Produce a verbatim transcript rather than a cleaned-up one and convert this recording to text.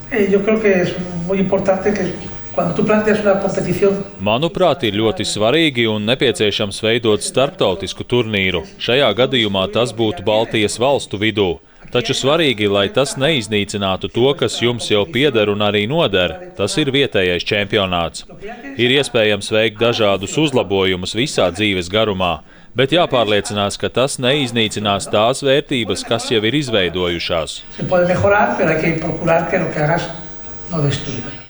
Eh, yo creo que es muy importante que cuando tú planteas una competición. Manuprāt, ir ļoti svarīgi un nepieciešams veidot starptautisku turnīru. Šajā gadījumā tas būtu Baltijas valstu vidū. Taču svarīgi, lai tas neiznīcinātu to, kas jums jau pieder un arī noder. Tas ir vietējais čempionāts. Ir iespējams veikt dažādus uzlabojumus visā dzīves garumā, bet jāpārliecinās, ka tas neiznīcinās tās vērtības, kas jau ir izveidojušās. Se puede mejorar, pero hay que procurar que lo que hagas no destruya.